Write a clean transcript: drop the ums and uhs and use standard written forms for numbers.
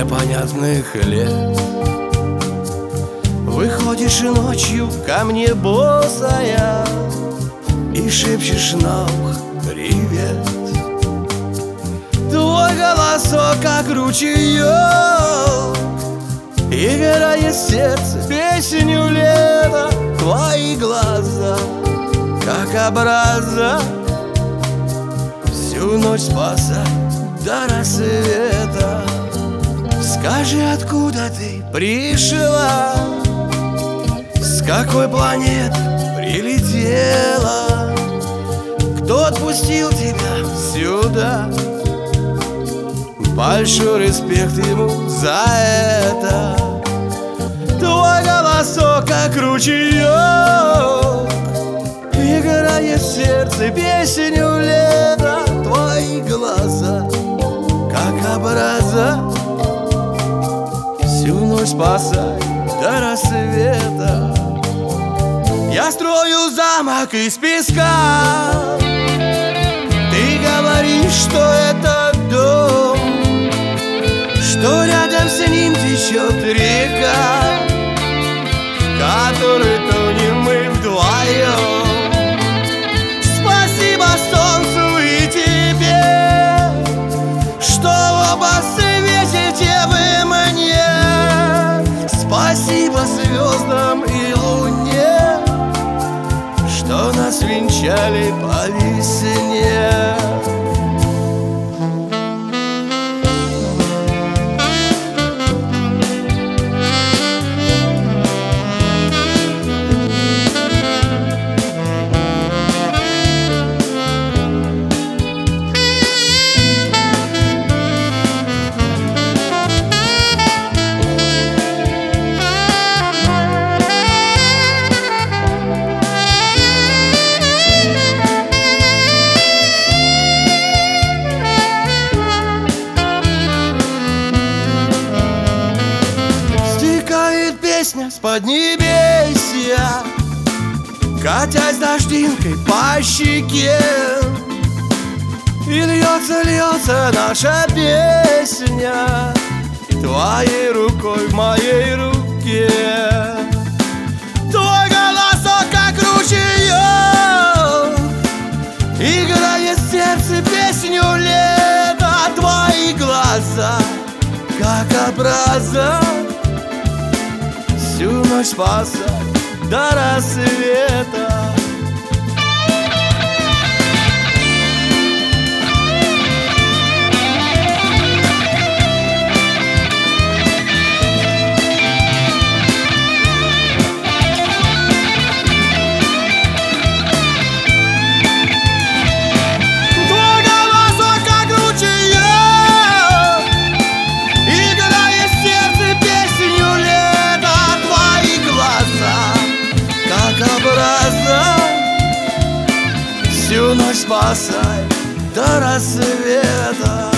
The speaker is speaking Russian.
непонятных лет. Выходишь ночью ко мне босая и шепчешь на ухо привет. Твой голосок как ручеек играет сердце песню лета. Твои глаза как образа всю ночь спасай до рассвета. Скажи, откуда ты пришла, с какой планеты прилетела, кто отпустил тебя сюда? Большой респект ему за это. Твой голосок как ручеек играет в сердце песню лета. Твои глаза как образа всю ночь спасай до рассвета. Я строю замок из песка, ты говоришь, что это дом, что рядом с ним течет река, в которой тонем мы вдвоем. Спасибо солнцу и тебе, что оба светите вы мне. Спасибо звездам и луне, что нас венчали по весне. Песня с поднебесья, катясь дождинкой по щеке, и льется наша песня твоей рукой в моей руке. Твой голосок как ручеек играет в сердце песню лета. Твои глаза как образа всю ночь спасай до рассвета. Всю ночь спасай до рассвета.